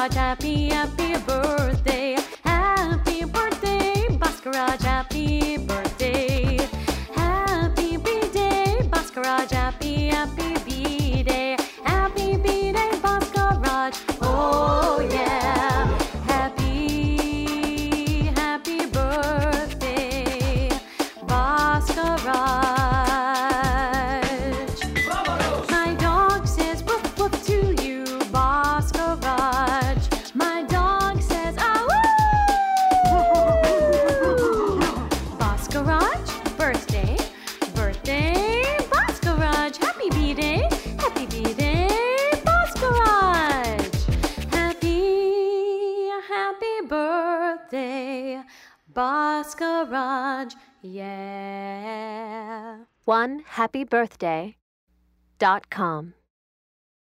Bhaskaraj, happy, happy birthday. Happy birthday, Bhaskaraj, happy birthday. Happy B-Day, Bhaskaraj, happy, happy B-Day. Happy B-Day, Bhaskaraj, oh yeah. Happy, happy birthday, Bhaskaraj. My dog says woof woof to you, Bhaskaraj. My dog says ah woo. Bhaskaraj, birthday, birthday, Bhaskaraj. Happy B-Day, happy B-Day, Bhaskaraj. Happy, happy birthday, Bhaskaraj, yeah. OneHappyBirthday.com